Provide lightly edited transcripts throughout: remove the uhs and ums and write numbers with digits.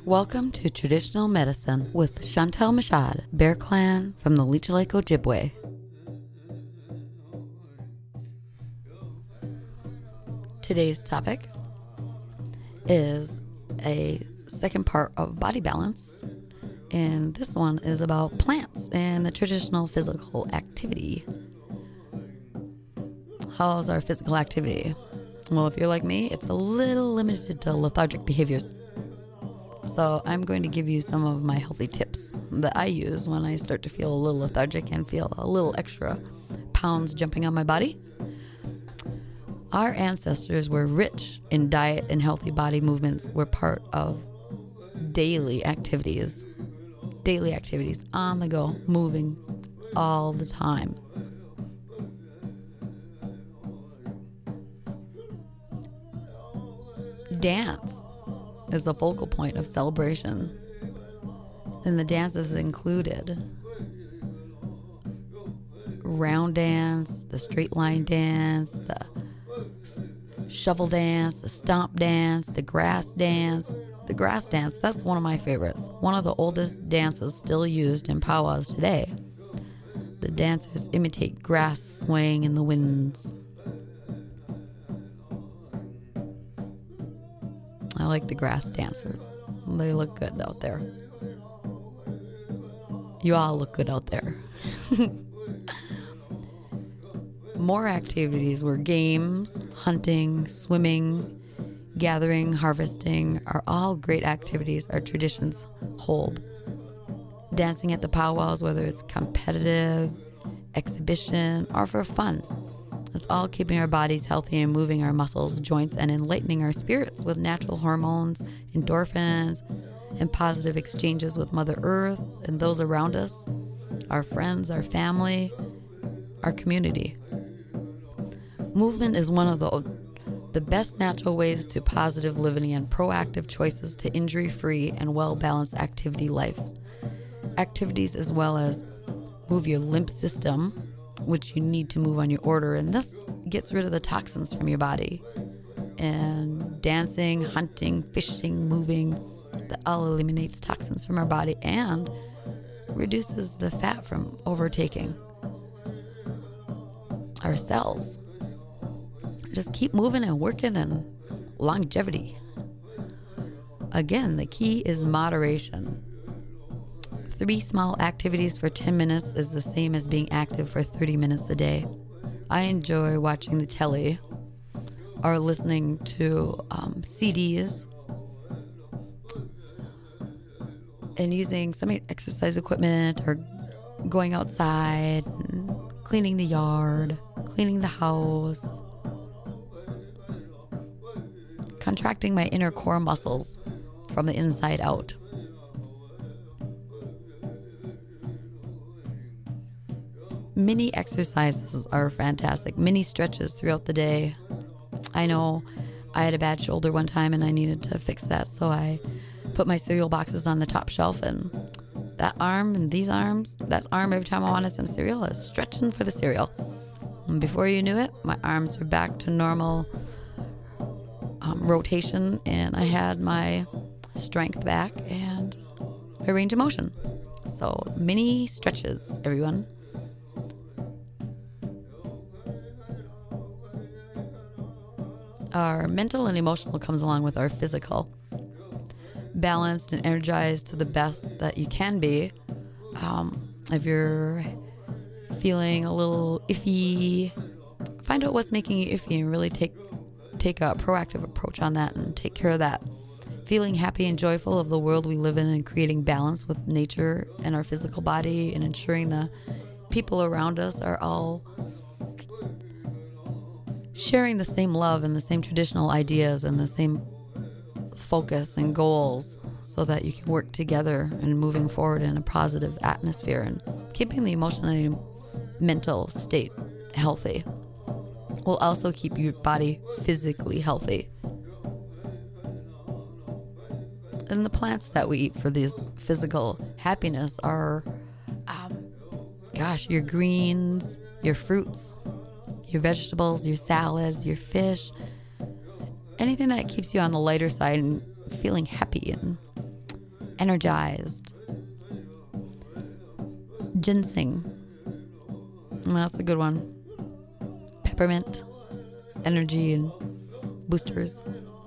Welcome to Traditional Medicine with Chantal Machad, Bear Clan from the Leech Lake Ojibwe. Today's topic is a second part of body balance, and this one is about plants and the traditional physical activity. How's our physical activity? Well, if you're like me, it's a little limited to lethargic behaviors. So I'm going to give you some of my healthy tips that I use when I start to feel a little lethargic and feel a little extra pounds jumping on my body. Our ancestors were rich in diet, and healthy body movements were part of daily activities on the go, moving all the time. Dance is a focal point of celebration, and the dances included round dance, the straight line dance, the shovel dance, the stomp dance, the grass dance. The grass dance, that's one of my favorites. One of the oldest dances still used in powwows today. The dancers imitate grass swaying in the winds. I like the grass dancers. They look good out there. You all look good out there. More activities were games, hunting, swimming, gathering, harvesting are all great activities our traditions hold. Dancing at the powwows, whether it's competitive, exhibition, or for fun. It's all keeping our bodies healthy and moving our muscles, joints, and enlightening our spirits with natural hormones, endorphins, and positive exchanges with Mother Earth and those around us, our friends, our family, our community. Movement is one of the best natural ways to positive living and proactive choices to injury-free and well-balanced activity lives. Activities as well as move your lymph system, which you need to move on your order, and this gets rid of the toxins from your body. And dancing, hunting, fishing, moving, that all eliminates toxins from our body and reduces the fat from overtaking our cells. Just keep moving and working, and longevity. Again, the key is moderation. 3 small activities for 10 minutes is the same as being active for 30 minutes a day. I enjoy watching the telly or listening to CDs and using some exercise equipment or going outside, and cleaning the yard, cleaning the house, contracting my inner core muscles from the inside out. Mini exercises are fantastic. Mini stretches throughout the day. I know I had a bad shoulder one time and I needed to fix that, so I put my cereal boxes on the top shelf, and that arm and these arms, that arm every time I wanted some cereal, I was stretching for the cereal. And before you knew it, my arms were back to normal rotation, and I had my strength back and my range of motion. So mini stretches, everyone. Our mental and emotional comes along with our physical. Balanced and energized to the best that you can be. If you're feeling a little iffy, find out what's making you iffy and really take a proactive approach on that and take care of that. Feeling happy and joyful of the world we live in, and creating balance with nature and our physical body, and ensuring the people around us are all sharing the same love and the same traditional ideas and the same focus and goals, so that you can work together and moving forward in a positive atmosphere and keeping the emotional and mental state healthy will also keep your body physically healthy. And the plants that we eat for this physical happiness are, your greens, your fruits, your vegetables, your salads, your fish, anything that keeps you on the lighter side and feeling happy and energized. Ginseng. That's a good one. Peppermint. Energy and boosters.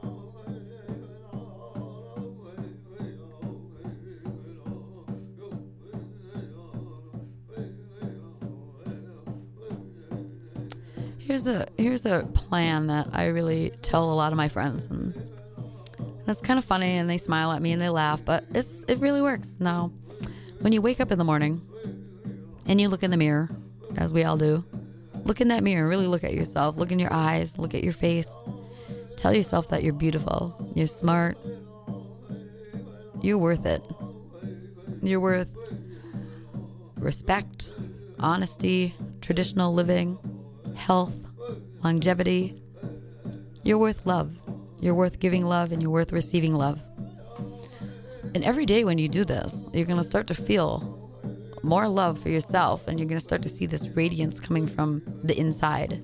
Here's a plan that I really tell a lot of my friends, and it's kind of funny, and they smile at me and they laugh, but it really works. Now, when you wake up in the morning and you look in the mirror, as we all do, look in that mirror, really look at yourself, look in your eyes, look at your face. Tell yourself that you're beautiful, you're smart, you're worth it. You're worth respect, honesty, traditional living, health, longevity. You're worth love. You're worth giving love, and you're worth receiving love. And every day when you do this, you're going to start to feel more love for yourself, and you're going to start to see this radiance coming from the inside.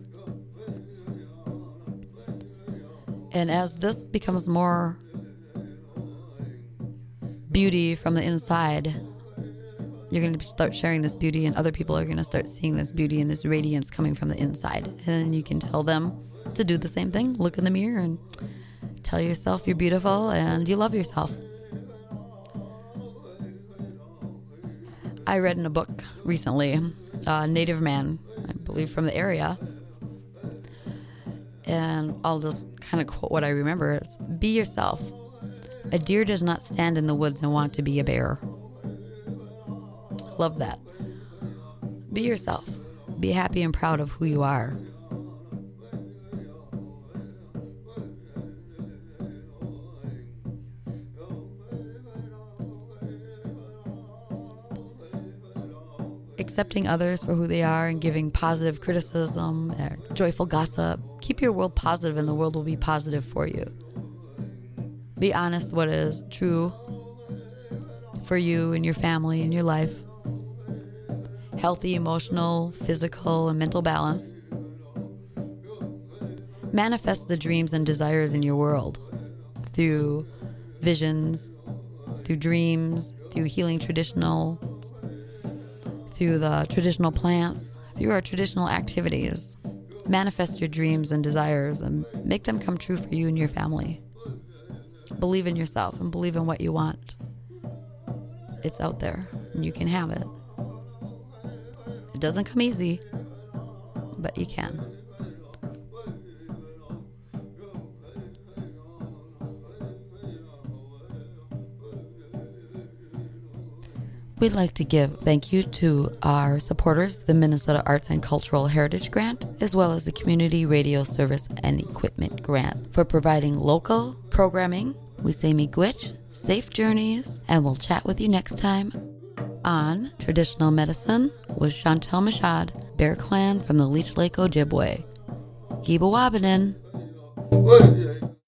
And as this becomes more beauty from the inside, you're going to start sharing this beauty, and other people are going to start seeing this beauty and this radiance coming from the inside. And then you can tell them to do the same thing. Look in the mirror and tell yourself you're beautiful and you love yourself. I read in a book recently, a native man, I believe from the area, and I'll just kind of quote what I remember. It's, "Be yourself. A deer does not stand in the woods and want to be a bear." Love that. Be yourself. Be happy and proud of who you are. Accepting others for who they are and giving positive criticism or joyful gossip. Keep your world positive, and the world will be positive for you. Be honest what is true for you and your family and your life. Healthy, emotional, physical, and mental balance. Manifest the dreams and desires in your world through visions, through dreams, through healing through the traditional plants, through our traditional activities. Manifest your dreams and desires and make them come true for you and your family. Believe in yourself and believe in what you want. It's out there and you can have it. It doesn't come easy, but you can. We'd like to give thank you to our supporters, the Minnesota Arts and Cultural Heritage Grant, as well as the Community Radio Service and Equipment Grant for providing local programming. We say miigwech, safe journeys, and we'll chat with you next time on Traditional Medicine with Chantel Mashad, Bear Clan from the Leech Lake Ojibwe. Giba Wabanin.